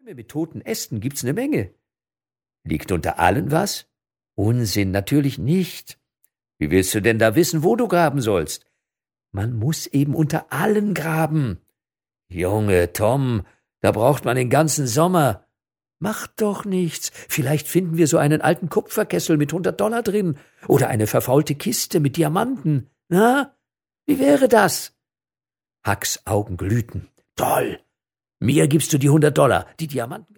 Bäume mit toten Ästen gibt's eine Menge. Liegt unter allen was? Unsinn, natürlich nicht. Wie willst du denn da wissen, wo du graben sollst? Man muss eben unter allen graben. Junge, Tom, da braucht man den ganzen Sommer. Macht doch nichts. Vielleicht finden wir so einen alten Kupferkessel mit $100 drin oder eine verfaulte Kiste mit Diamanten. Na, wie wäre das? Hucks Augen glühten. Toll. Mir gibst du die $100, die Diamanten